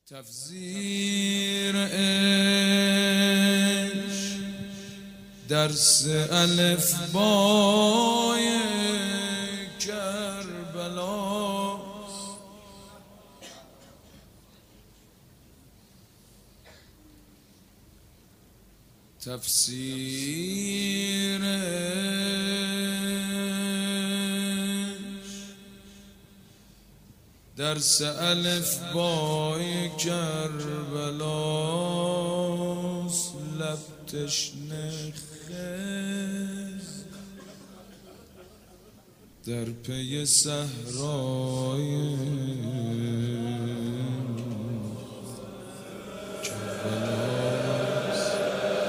تفسیر عشق درس الفبای کربلاست. تفسیر درس الفبای کربلاست. لب تشنه خز در پی صحرای کربلاست.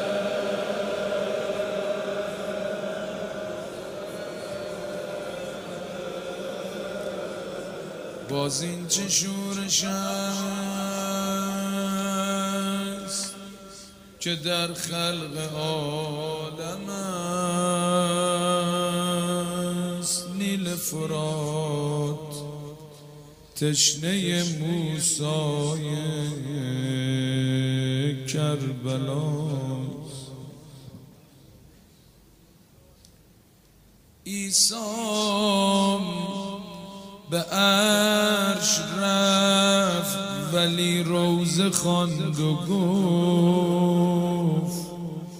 باز این چه شورش است که در خلق عالم است. نیل فرات تشنه موسای کربلاست. عیسی به عرش رفت ولی روزه خواند و گفت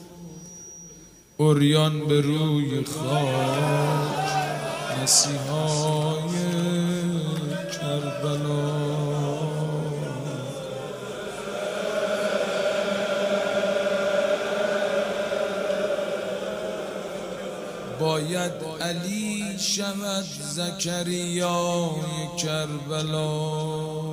عریان به روی خاک مسیحای کربلا. باید علی شود زکریای کربلا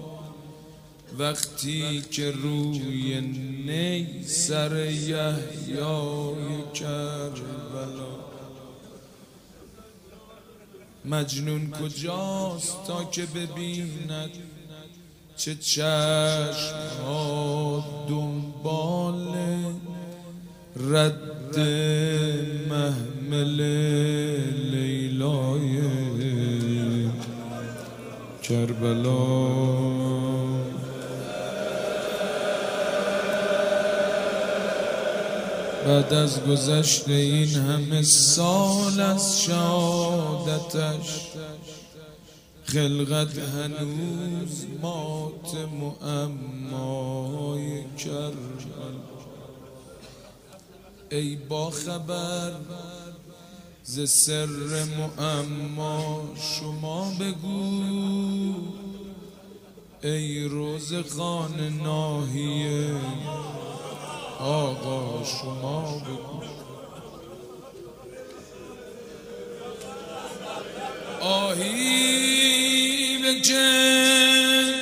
وقتی که روی نی سر یحیای کربلا. مجنون کجاست تا که ببیند چه چشم‌ها دنبال رد محمل لیلای کربلا. بعد از گذشت این همه سال از شهادتش خلقت هنوز مات معمای کربلا. ای با خبر ز سر معما شما بگو، ای روزخان ناحیه آقا شما بگو. آهی بکش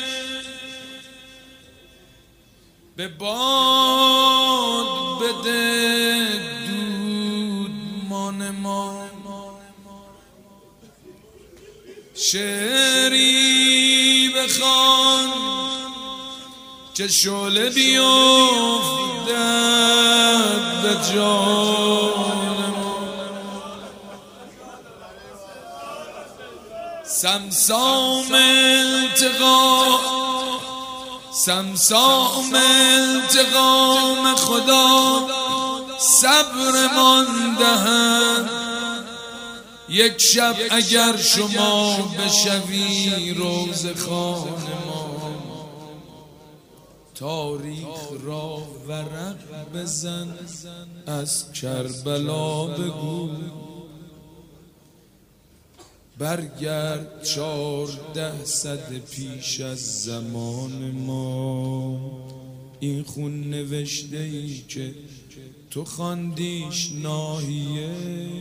به باد بده دود ما شعری بخوان که شعله بیفتد به جان ما. سمسام التقام خدا صبرمان دهد. یک شب اگر شما بشوی روزخان ما، تاریخ را ورق بزن از کربلا بگو. برگرد 14 صد پیش از زمان ما، این خون نوشته ای که تو خواندیش ناحیه.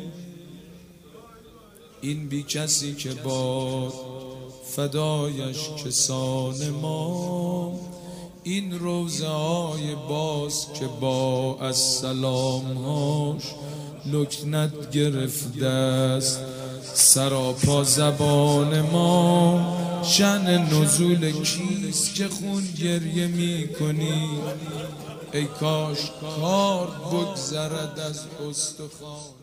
این بی کسی که باد فدایش کسان ما، این روزه های باز که با السلام هاش لکنت گرفته است سراپا زبان ما. شأن نزول کیست که خون گریه می کنی؟ ای کاش کار بگذرد از استخوان.